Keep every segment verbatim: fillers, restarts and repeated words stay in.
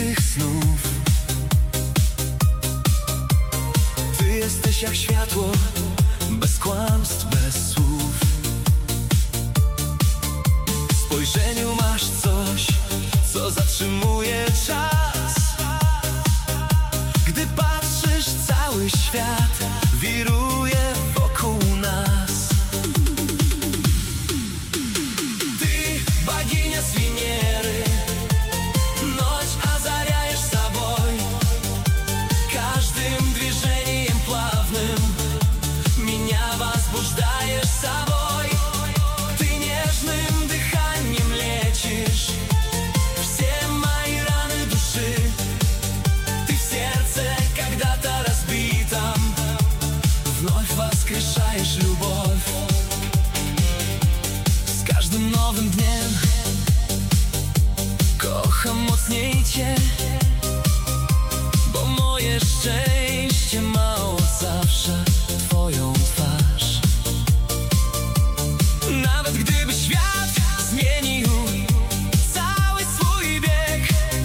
swych snów. Ty jesteś jak światło, bez kłamstw, bez słów. W spojrzeniu masz coś, co zatrzymuje czas. Gdy patrzysz, cały świat wiruje wokół nas. Ty, богиня с Венеры, ночь озаряешь собой. Каждым движением плавным меня возбуждаешь собой. Ты нежным дыханием лечишь все мои раны души. Ты в сердце когда-то разбитом вновь воскрешаешь любовь. Z każdym nowym dniem kocham mocniej Cię, bo moje szczęście ma od zawsze Twoją twarz. Nawet gdyby świat zmienił cały swój bieg,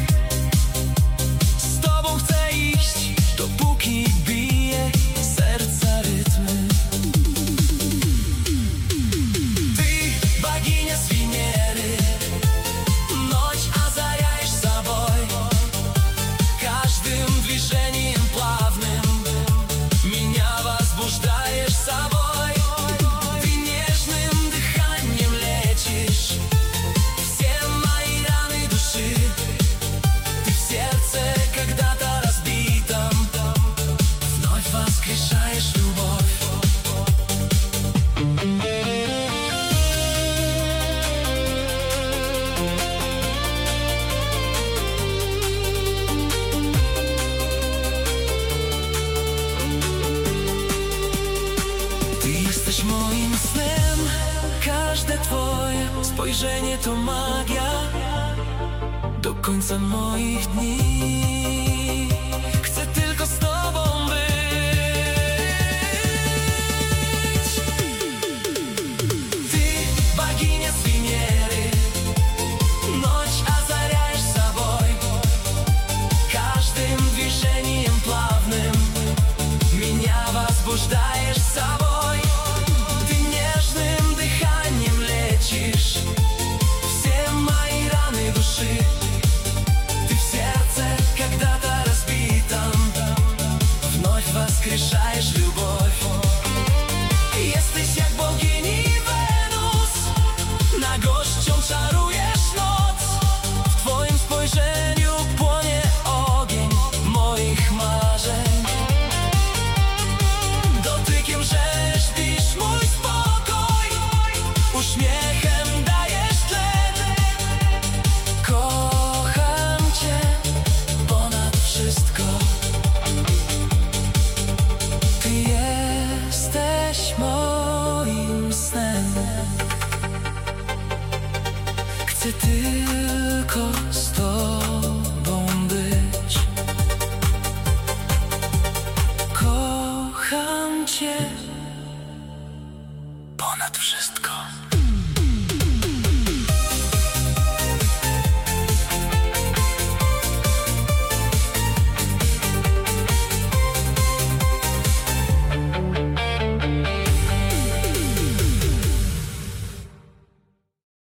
z Tobą chcę iść, dopóki bije serca rytmy. Ty, богиня с Венеры, ночь озаряешь собой. Каждым движением плавным меня возбуждаешь собой. Ты нежным дыханием лечишь все мои раны души. Ты в сердце когда-то разбитом вновь воскрешаешь любовь. Ty jesteś moim snem, każde Twoje spojrzenie to magia. Do końca moich dni chcę tylko z Tobą być. Ty, богиня с Венеры, ночь озаряешь собой. Каждым движением плавным меня возбуждаешь собой. Ты нежным дыханием лечишь все мои раны души. Ты в сердце когда-то разбитом вновь воскрешаешь любовь. Jesteś jak bogini Wenus, nagością czarujesz noc. W Twoim spojrzeniu płonie ogień moich marzeń. Dotykiem rzeźbisz mój spokój, uśmiechem dajesz tlen. Kocham Cię ponad wszystko. Ty jesteś moim snem. Chcę tylko z Tobą być. Kocham Cię ponad wszystko.